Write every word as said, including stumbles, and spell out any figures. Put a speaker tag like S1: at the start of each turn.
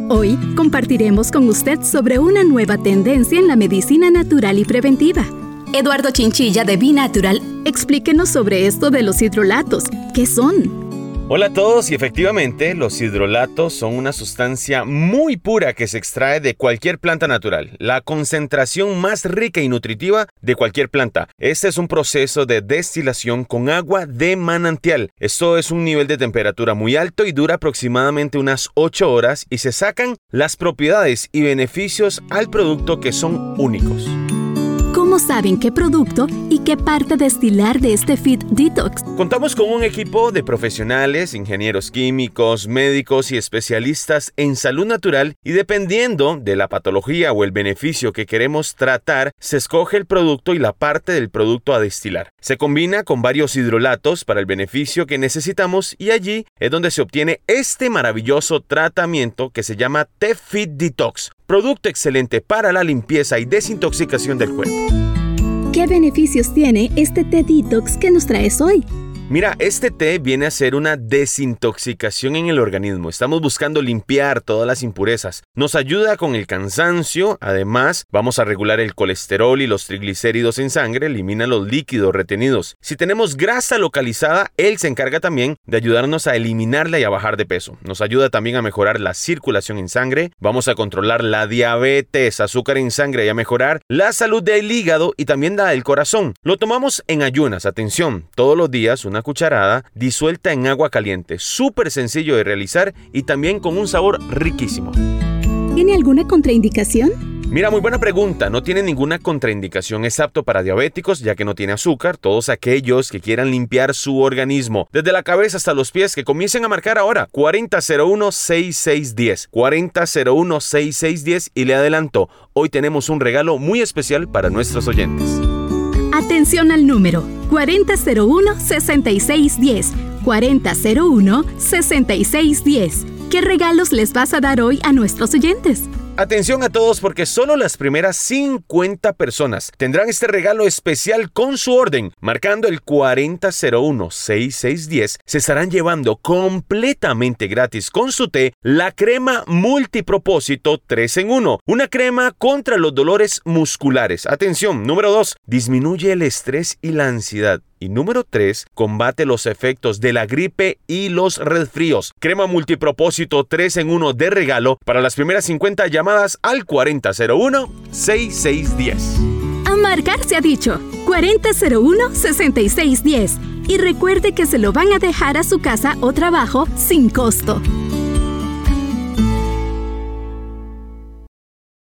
S1: Hoy compartiremos con usted sobre una nueva tendencia en la medicina natural y preventiva. Eduardo Chinchilla de B-Natural, explíquenos sobre esto de los hidrolatos. ¿Qué son?
S2: Hola a todos, y efectivamente los hidrolatos son una sustancia muy pura que se extrae de cualquier planta natural, la concentración más rica y nutritiva de cualquier planta. Este es un proceso de destilación con agua de manantial. Esto es un nivel de temperatura muy alto y dura aproximadamente unas ocho horas y se sacan las propiedades y beneficios al producto que son únicos.
S1: ¿Cómo saben qué producto y qué parte destilar de este Feed Detox?
S2: Contamos con un equipo de profesionales, ingenieros químicos, médicos y especialistas en salud natural, y dependiendo de la patología o el beneficio que queremos tratar, se escoge el producto y la parte del producto a destilar. Se combina con varios hidrolatos para el beneficio que necesitamos, y allí es donde se obtiene este maravilloso tratamiento que se llama T-Feed Detox. Producto excelente para la limpieza y desintoxicación del cuerpo.
S1: ¿Qué beneficios tiene este té detox que nos traes hoy?
S2: Mira, este té viene a ser una desintoxicación en el organismo. Estamos buscando limpiar todas las impurezas. Nos ayuda con el cansancio. Además, vamos a regular el colesterol y los triglicéridos en sangre. Elimina los líquidos retenidos. Si tenemos grasa localizada, él se encarga también de ayudarnos a eliminarla y a bajar de peso. Nos ayuda también a mejorar la circulación en sangre. Vamos a controlar la diabetes, azúcar en sangre, y a mejorar la salud del hígado y también la del corazón. Lo tomamos en ayunas. Atención, todos los días una Una cucharada disuelta en agua caliente, súper sencillo de realizar y también con un sabor riquísimo.
S1: ¿Tiene alguna contraindicación?
S2: Mira, muy buena pregunta. No tiene ninguna contraindicación. Es apto para diabéticos, ya que no tiene azúcar. Todos aquellos que quieran limpiar su organismo, desde la cabeza hasta los pies, que comiencen a marcar ahora cuarenta cero uno sesenta y seis diez. cuarenta cero uno sesenta y seis diez, y le adelanto, hoy tenemos un regalo muy especial para nuestros oyentes.
S1: Atención al número cuarenta cero uno sesenta y seis diez. cuarenta cero uno sesenta y seis diez. ¿Qué regalos les vas a dar hoy a nuestros oyentes?
S2: Atención a todos, porque solo las primeras cincuenta personas tendrán este regalo especial con su orden. Marcando el cuarenta cero uno sesenta y seis diez, se estarán llevando completamente gratis con su té la crema multipropósito tres en uno. Una crema contra los dolores musculares. Atención, número dos, disminuye el estrés y la ansiedad. Y número tres, combate los efectos de la gripe y los resfríos. Crema multipropósito tres en uno de regalo para las primeras cincuenta llamadas al cuarenta cero uno sesenta y seis diez.
S1: A marcar se ha dicho cuarenta cero uno sesenta y seis diez. Y recuerde que se lo van a dejar a su casa o trabajo sin costo.